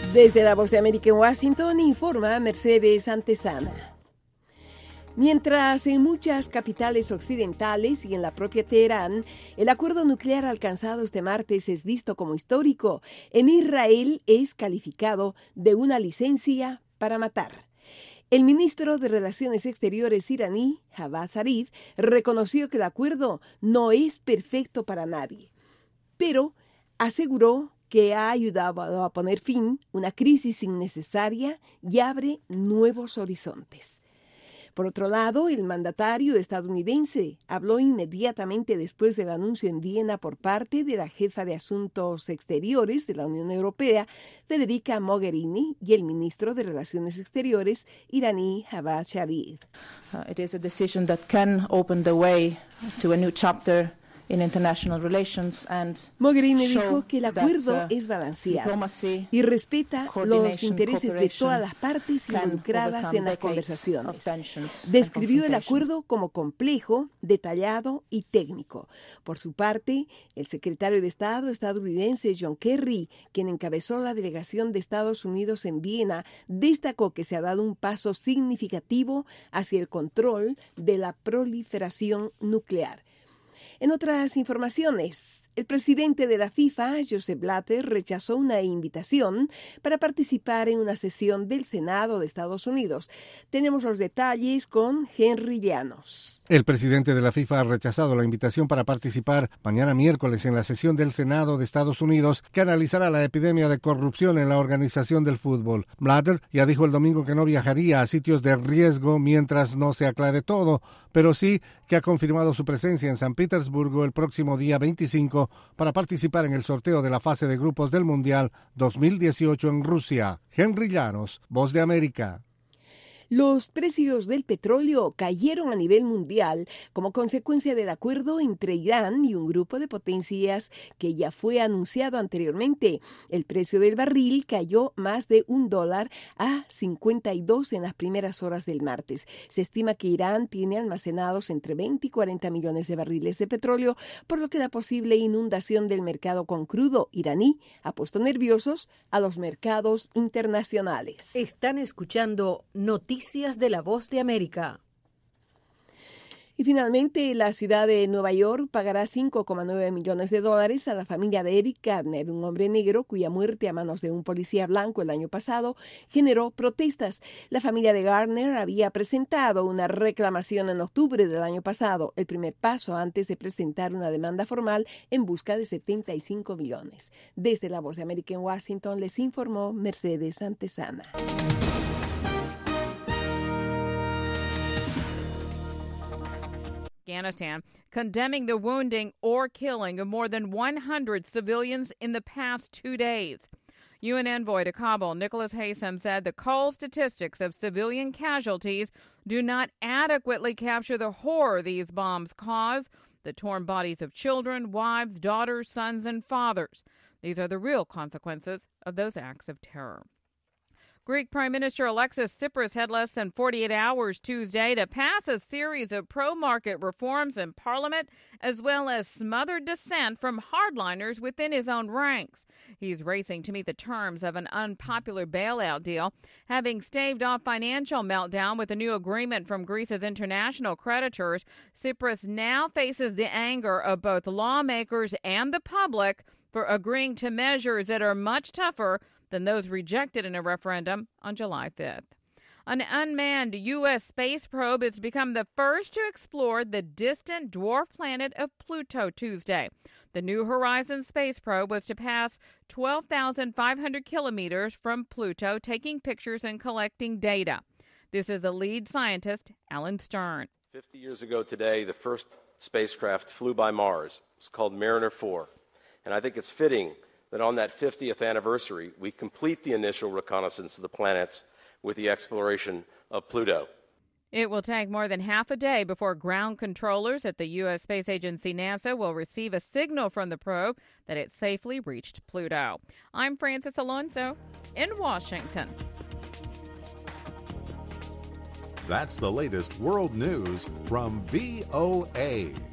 Desde la Voz de América en Washington informa Mercedes Antesana. Mientras en muchas capitales occidentales y en la propia Teherán, el acuerdo nuclear alcanzado este martes es visto como histórico, en Israel es calificado de una licencia para matar. El ministro de Relaciones Exteriores iraní, Javad Zarif, reconoció que el acuerdo no es perfecto para nadie, pero aseguró que ha ayudado a poner fin a una crisis innecesaria y abre nuevos horizontes. Por otro lado, el mandatario estadounidense habló inmediatamente después del anuncio en Viena por parte de la jefa de Asuntos Exteriores de la Unión Europea, Federica Mogherini, y el ministro de Relaciones Exteriores iraní, Javad Zarif. It is a decision that can open the way to a new chapter in international relations and Mogherini dijo que el acuerdo es balanceado y respeta los intereses de todas las partes involucradas en las conversaciones. Describió el acuerdo como complejo, detallado y técnico. Por su parte, el secretario de Estado estadounidense John Kerry, quien encabezó la delegación de Estados Unidos en Viena, destacó que se ha dado un paso significativo hacia el control de la proliferación nuclear. En otras informaciones, el presidente de la FIFA, Joseph Blatter, rechazó una invitación para participar en una sesión del Senado de Estados Unidos. Tenemos los detalles con Henry Llanos. El presidente de la FIFA ha rechazado la invitación para participar mañana miércoles en la sesión del Senado de Estados Unidos que analizará la epidemia de corrupción en la organización del fútbol. Blatter ya dijo el domingo que no viajaría a sitios de riesgo mientras no se aclare todo, pero sí que ha confirmado su presencia en San Petersburgo el próximo día 25 para participar en el sorteo de la fase de grupos del Mundial 2018 en Rusia. Henry Llanos, Voz de América. Los precios del petróleo cayeron a nivel mundial como consecuencia del acuerdo entre Irán y un grupo de potencias que ya fue anunciado anteriormente. El precio del barril cayó más de $1 a 52 en las primeras horas del martes. Se estima que Irán tiene almacenados entre 20 y 40 millones de barriles de petróleo, por lo que la posible inundación del mercado con crudo iraní ha puesto nerviosos a los mercados internacionales. Están escuchando Noticias de la Voz de América. Y finalmente, la ciudad de Nueva York pagará $5,9 millones a la familia de Eric Garner, un hombre negro cuya muerte a manos de un policía blanco el año pasado generó protestas. La familia de Garner había presentado una reclamación en octubre del año pasado, el primer paso antes de presentar una demanda formal en busca de 75 millones. Desde la Voz de América en Washington les informó Mercedes Antesana. Afghanistan, condemning the wounding or killing of more than 100 civilians in the past 2 days. UN envoy to Kabul, Nicholas Haysom, said the cold statistics of civilian casualties do not adequately capture the horror these bombs cause, the torn bodies of children, wives, daughters, sons, and fathers. These are the real consequences of those acts of terror. Greek Prime Minister Alexis Tsipras had less than 48 hours Tuesday to pass a series of pro-market reforms in Parliament, as well as smothered dissent from hardliners within his own ranks. He's racing to meet the terms of an unpopular bailout deal, having staved off financial meltdown with a new agreement from Greece's international creditors. Tsipras now faces the anger of both lawmakers and the public for agreeing to measures that are much tougher than those rejected in a referendum on July 5th. An unmanned U.S. space probe has become the first to explore the distant dwarf planet of Pluto Tuesday. The New Horizons space probe was to pass 12,500 kilometers from Pluto, taking pictures and collecting data. This is the lead scientist, Alan Stern. 50 years ago today, the first spacecraft flew by Mars. It was called Mariner 4. And I think it's fitting that on that 50th anniversary, we complete the initial reconnaissance of the planets with the exploration of Pluto. It will take more than half a day before ground controllers at the U.S. Space Agency NASA will receive a signal from the probe that it safely reached Pluto. I'm Francis Alonso in Washington. That's the latest world news from VOA.